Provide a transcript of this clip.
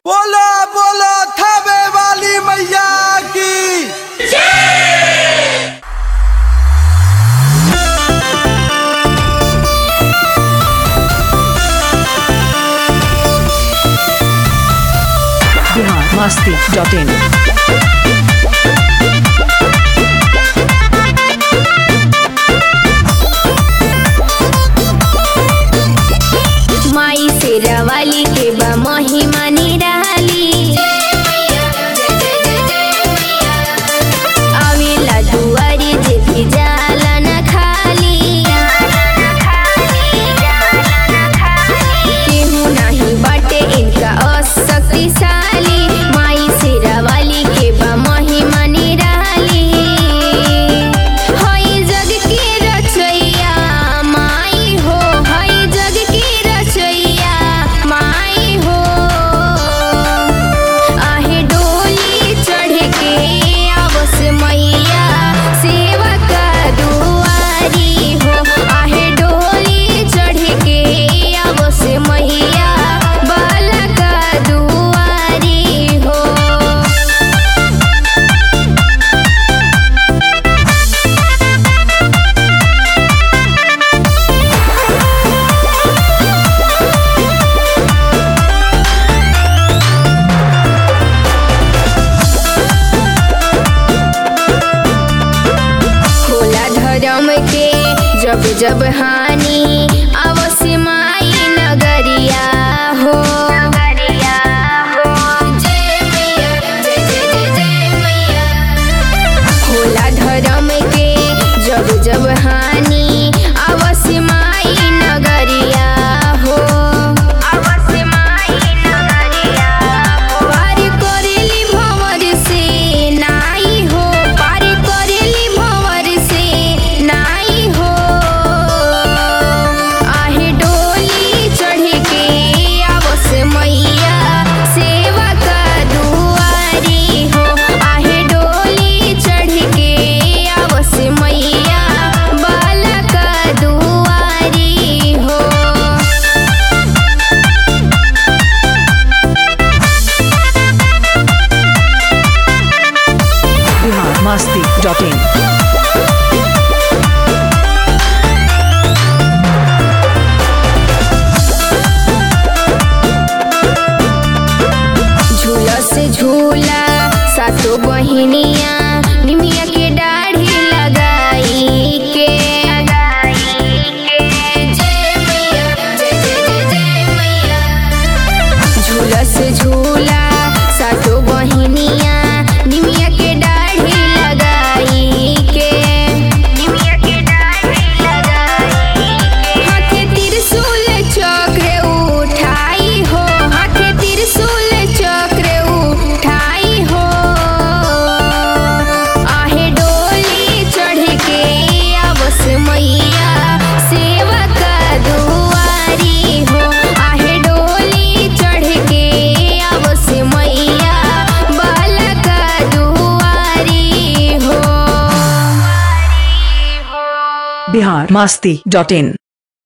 बोलो बोलो थावे वाली मैया की biharmasti.in माई शेरावाली के बा महिमा निराली आवेला दुआरी जे भी जाला न खाली केहू नाही बाटे इनका अशक्तिशाली माई शेरावाली के बा महिमा निराली हई जग के रचैया माई हो हई जग के रचैया माई हो आहे डोली चढ़ के आवस मैया सेवा का दुआरी हो आहे डोली चढ़ के आवस मैया बाला का दुआरी हो होला धर्म के जब जब हानि अवश्य माई नगरिया हो जय मैया, जय जय जय जय मैया। होला धर्म के जब जब हानि अवश्य माई नगरिया हो अवश्य माई नगरिया हो पार करेली भंवर से नाई हो पार करेली भंवर से नाई हो आहे डोली चढ़ के आवस मैया सेवा का दुआरी हो आहे डोली चढ़ के आवस मैया बाला का दुआरी हो biharmasti.in झूला से झूला सातो बहिनिया निमिया के दाढ़ी लगाई के जय मैया, जय जय जय जय मैया। झूला से झूला सातो बहिनिया निमिया के दाढ़ी लगाई के निमिया के दाढ़ी लगाई के हाथे त्रिशूल चक्र उठाई हो हाथे त्रिशूल चक्र उठाई हो आहे डोली चढ़ के आवस मैया सेवा का दुआरी हो आहे डोली चढ़ के आवस मैया बाला का दुआरी हो biharmasti.in